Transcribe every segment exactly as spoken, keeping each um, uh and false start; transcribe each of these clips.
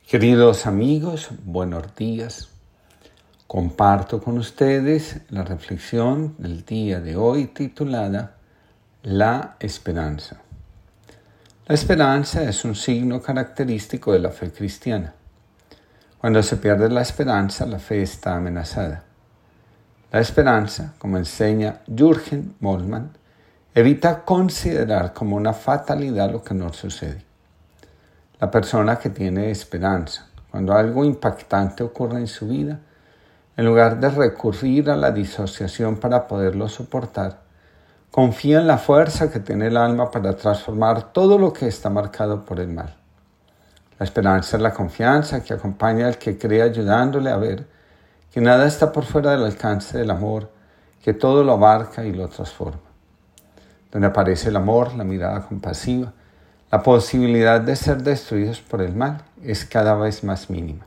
Queridos amigos, buenos días. Comparto con ustedes la reflexión del día de hoy titulada La esperanza. La esperanza es un signo característico de la fe cristiana. Cuando se pierde la esperanza, la fe está amenazada. La esperanza, como enseña Jürgen Moltmann, evita considerar como una fatalidad lo que no sucede. La persona que tiene esperanza, cuando algo impactante ocurre en su vida, en lugar de recurrir a la disociación para poderlo soportar, confía en la fuerza que tiene el alma para transformar todo lo que está marcado por el mal. La esperanza es la confianza que acompaña al que cree, ayudándole a ver que nada está por fuera del alcance del amor, que todo lo abarca y lo transforma. Donde aparece el amor, la mirada compasiva, la posibilidad de ser destruidos por el mal es cada vez más mínima.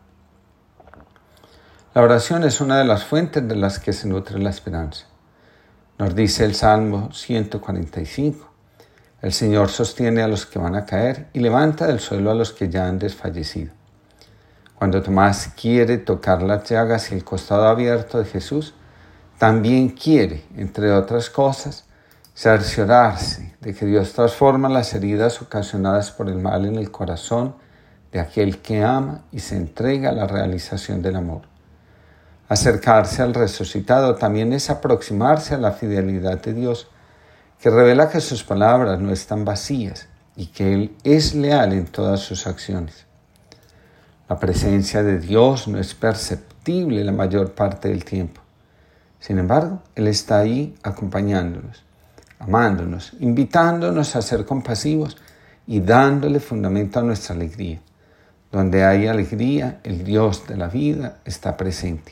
La oración es una de las fuentes de las que se nutre la esperanza. Nos dice el Salmo ciento cuarenta y cinco, el Señor sostiene a los que van a caer y levanta del suelo a los que ya han desfallecido. Cuando Tomás quiere tocar las llagas y el costado abierto de Jesús, también quiere, entre otras cosas, cerciorarse de que Dios transforma las heridas ocasionadas por el mal en el corazón de aquel que ama y se entrega a la realización del amor. Acercarse al resucitado también es aproximarse a la fidelidad de Dios, que revela que sus palabras no están vacías y que Él es leal en todas sus acciones. La presencia de Dios no es perceptible la mayor parte del tiempo. Sin embargo, Él está ahí acompañándonos, amándonos, invitándonos a ser compasivos y dándole fundamento a nuestra alegría. Donde hay alegría, el Dios de la vida está presente.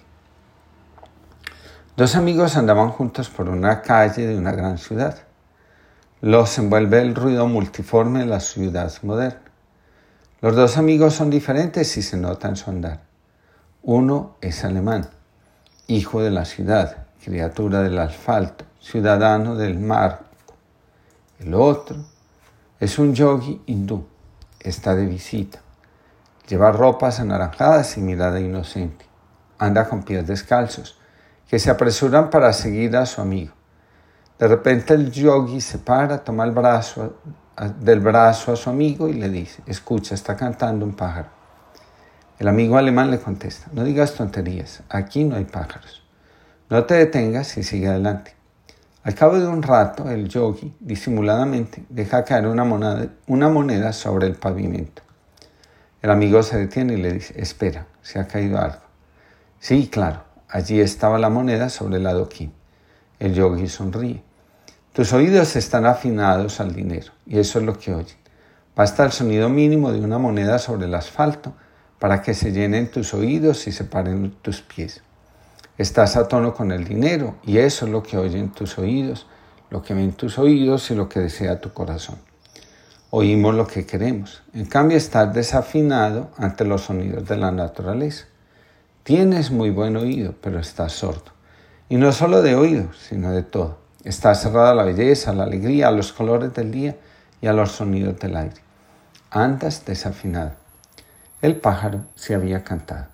Dos amigos andaban juntos por una calle de una gran ciudad. Los envuelve el ruido multiforme de la ciudad moderna. Los dos amigos son diferentes y se nota en su andar. Uno es alemán, hijo de la ciudad, criatura del asfalto, ciudadano del mar. El otro es un yogi hindú, está de visita. Lleva ropas anaranjadas y mirada inocente. Anda con pies descalzos, que se apresuran para seguir a su amigo. De repente el yogi se para, toma el brazo, del brazo a su amigo y le dice: escucha, está cantando un pájaro. El amigo alemán le contesta: no digas tonterías, aquí no hay pájaros. No te detengas y sigue adelante. Al cabo de un rato, el yogi, disimuladamente, deja caer una moneda, una moneda sobre el pavimento. El amigo se detiene y le dice: espera, se ha caído algo. Sí, claro, allí estaba la moneda sobre el adoquín. El yogi sonríe. Tus oídos están afinados al dinero, y eso es lo que oyen. Basta el sonido mínimo de una moneda sobre el asfalto para que se llenen tus oídos y se paren tus pies. Estás a tono con el dinero, y eso es lo que oyen tus oídos, lo que ven tus oídos y lo que desea tu corazón. Oímos lo que queremos. En cambio, estás desafinado ante los sonidos de la naturaleza. Tienes muy buen oído, pero estás sordo. Y no solo de oído, sino de todo. Estás cerrado a la belleza, a la alegría, a los colores del día y a los sonidos del aire. Andas desafinado. El pájaro se había cantado.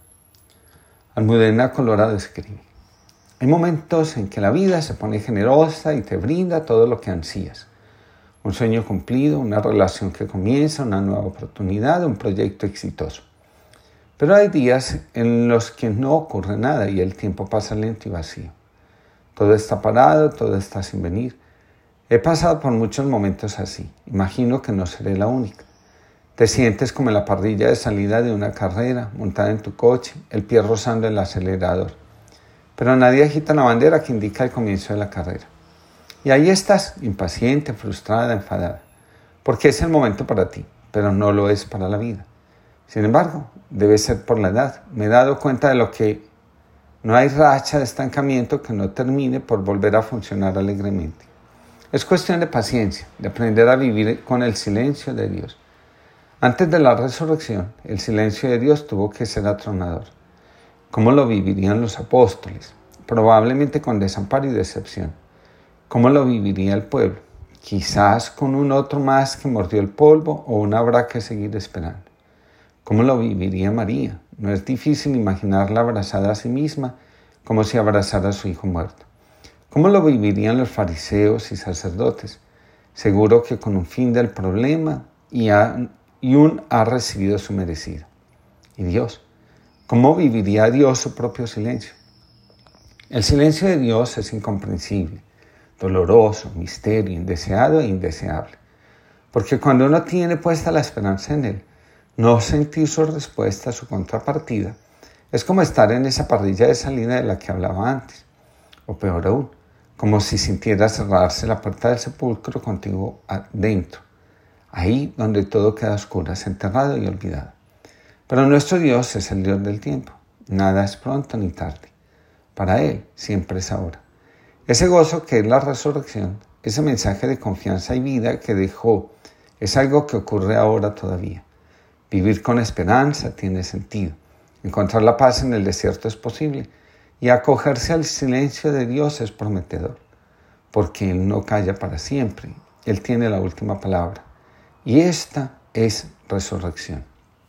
Almudena Colorado escribe: hay momentos en que la vida se pone generosa y te brinda todo lo que ansías. Un sueño cumplido, una relación que comienza, una nueva oportunidad, un proyecto exitoso. Pero hay días en los que no ocurre nada y el tiempo pasa lento y vacío. Todo está parado, todo está sin venir. He pasado por muchos momentos así. Imagino que no seré la única. Te sientes como en la parrilla de salida de una carrera, montada en tu coche, el pie rozando el acelerador. Pero nadie agita la bandera que indica el comienzo de la carrera. Y ahí estás, impaciente, frustrada, enfadada. Porque es el momento para ti, pero no lo es para la vida. Sin embargo, debe ser por la edad. Me he dado cuenta de lo que no hay racha de estancamiento que no termine por volver a funcionar alegremente. Es cuestión de paciencia, de aprender a vivir con el silencio de Dios. Antes de la resurrección, el silencio de Dios tuvo que ser atronador. ¿Cómo lo vivirían los apóstoles? Probablemente con desamparo y decepción. ¿Cómo lo viviría el pueblo? Quizás con un otro más que mordió el polvo o un habrá que seguir esperando. ¿Cómo lo viviría María? No es difícil imaginarla abrazada a sí misma como si abrazara a su hijo muerto. ¿Cómo lo vivirían los fariseos y sacerdotes? Seguro que con un fin del problema y, ha, y un ha recibido su merecido. ¿Y Dios? ¿Cómo viviría Dios su propio silencio? El silencio de Dios es incomprensible, doloroso, misterio, indeseado e indeseable. Porque cuando uno tiene puesta la esperanza en Él, no sentir su respuesta a su contrapartida es como estar en esa parrilla de salida de la que hablaba antes. O peor aún, como si sintiera cerrarse la puerta del sepulcro contigo adentro, ahí donde todo queda a oscuras, enterrado y olvidado. Pero nuestro Dios es el Dios del tiempo. Nada es pronto ni tarde. Para Él siempre es ahora. Ese gozo que es la resurrección, ese mensaje de confianza y vida que dejó, es algo que ocurre ahora todavía. Vivir con esperanza tiene sentido. Encontrar la paz en el desierto es posible. Y acogerse al silencio de Dios es prometedor. Porque Él no calla para siempre. Él tiene la última palabra. Y esta es resurrección.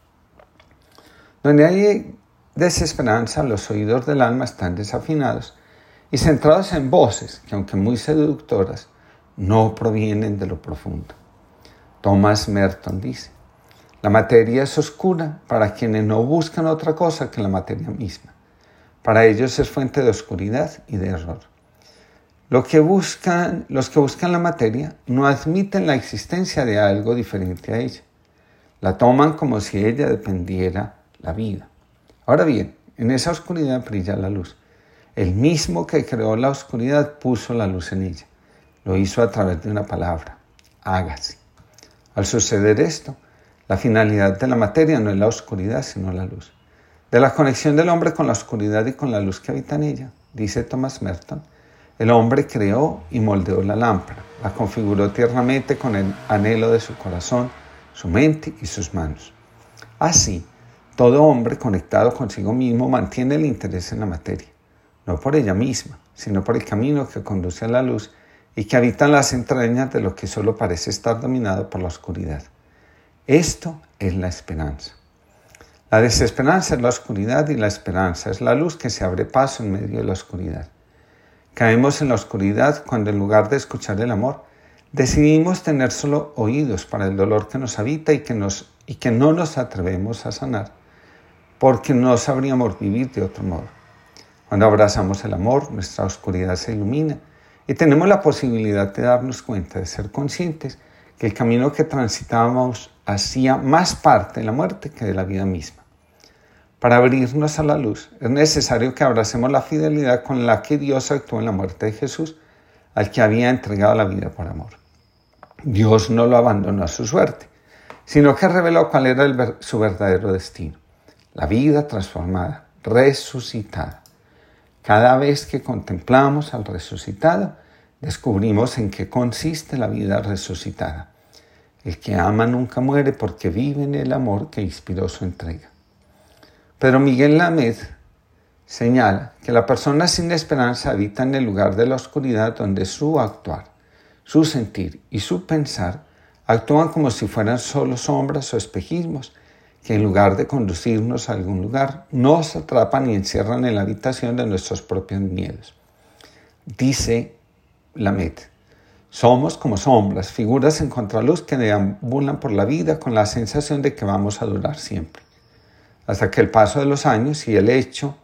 Donde hay desesperanza, los oídos del alma están desafinados y centrados en voces que, aunque muy seductoras, no provienen de lo profundo. Thomas Merton dice: la materia es oscura para quienes no buscan otra cosa que la materia misma. Para ellos es fuente de oscuridad y de error. Lo que buscan, los que buscan la materia no admiten la existencia de algo diferente a ella. La toman como si ella dependiera la vida. Ahora bien, en esa oscuridad brilla la luz. El mismo que creó la oscuridad puso la luz en ella. Lo hizo a través de una palabra: hágase. Al suceder esto, la finalidad de la materia no es la oscuridad, sino la luz. De la conexión del hombre con la oscuridad y con la luz que habita en ella, dice Thomas Merton, el hombre creó y moldeó la lámpara, la configuró tiernamente con el anhelo de su corazón, su mente y sus manos. Así, todo hombre conectado consigo mismo mantiene el interés en la materia, no por ella misma, sino por el camino que conduce a la luz y que habita en las entrañas de lo que solo parece estar dominado por la oscuridad. Esto es la esperanza. La desesperanza es la oscuridad y la esperanza es la luz que se abre paso en medio de la oscuridad. Caemos en la oscuridad cuando, en lugar de escuchar el amor, decidimos tener solo oídos para el dolor que nos habita y que, nos, y que no nos atrevemos a sanar, porque no sabríamos vivir de otro modo. Cuando abrazamos el amor, nuestra oscuridad se ilumina y tenemos la posibilidad de darnos cuenta, de ser conscientes que el camino que transitábamos hacía más parte de la muerte que de la vida misma. Para abrirnos a la luz, es necesario que abracemos la fidelidad con la que Dios actuó en la muerte de Jesús, al que había entregado la vida por amor. Dios no lo abandonó a su suerte, sino que reveló cuál era el, su verdadero destino: la vida transformada, resucitada. Cada vez que contemplamos al resucitado, descubrimos en qué consiste la vida resucitada. El que ama nunca muere porque vive en el amor que inspiró su entrega. Pero Miguel Lamed señala que la persona sin esperanza habita en el lugar de la oscuridad donde su actuar, su sentir y su pensar actúan como si fueran solo sombras o espejismos que, en lugar de conducirnos a algún lugar, nos atrapan y encierran en la habitación de nuestros propios miedos. Dice Lamed: somos como sombras, figuras en contraluz que deambulan por la vida con la sensación de que vamos a durar siempre. Hasta que el paso de los años y el hecho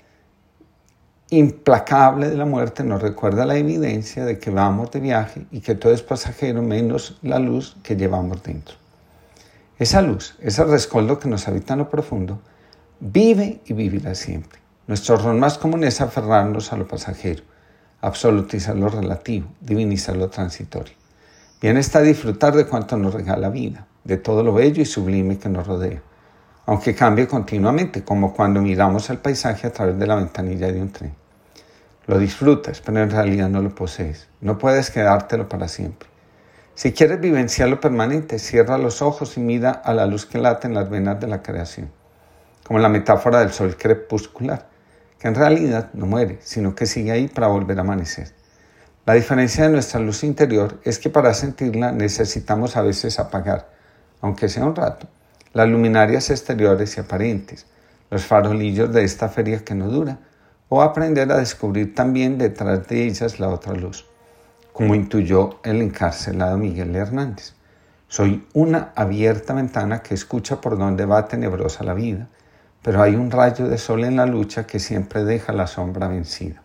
implacable de la muerte nos recuerda la evidencia de que vamos de viaje y que todo es pasajero menos la luz que llevamos dentro. Esa luz, ese rescoldo que nos habita en lo profundo, vive y vivirá siempre. Nuestro error más común es aferrarnos a lo pasajero, absolutizar lo relativo, divinizar lo transitorio. Bien está disfrutar de cuanto nos regala vida, de todo lo bello y sublime que nos rodea, aunque cambie continuamente, como cuando miramos el paisaje a través de la ventanilla de un tren. Lo disfrutas, pero en realidad no lo posees. No puedes quedártelo para siempre. Si quieres vivenciar lo permanente, cierra los ojos y mira a la luz que late en las venas de la creación, como la metáfora del sol crepuscular, que en realidad no muere, sino que sigue ahí para volver a amanecer. La diferencia de nuestra luz interior es que para sentirla necesitamos a veces apagar, aunque sea un rato, las luminarias exteriores y aparentes, los farolillos de esta feria que no dura, o aprender a descubrir también detrás de ellas la otra luz, como intuyó el encarcelado Miguel Hernández. Soy una abierta ventana que escucha por donde va tenebrosa la vida, pero hay un rayo de sol en la lucha que siempre deja la sombra vencida.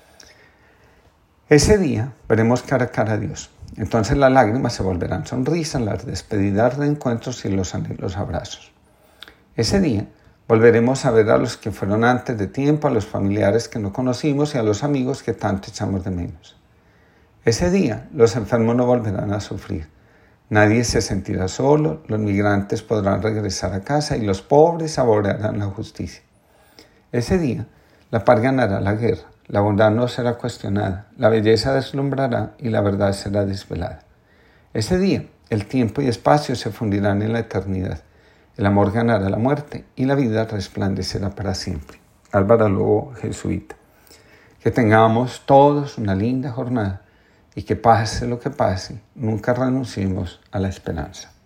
Ese día veremos cara a cara a Dios. Entonces las lágrimas se volverán sonrisas, las despedidas, reencuentros y los anhelos abrazos. Ese día volveremos a ver a los que fueron antes de tiempo, a los familiares que no conocimos y a los amigos que tanto echamos de menos. Ese día los enfermos no volverán a sufrir. Nadie se sentirá solo, los migrantes podrán regresar a casa y los pobres saborearán la justicia. Ese día la paz ganará la guerra, la bondad no será cuestionada, la belleza deslumbrará y la verdad será desvelada. Ese día el tiempo y espacio se fundirán en la eternidad, el amor ganará la muerte y la vida resplandecerá para siempre. Álvaro Lobo, jesuita. Que tengamos todos una linda jornada y que pase lo que pase, nunca renunciemos a la esperanza.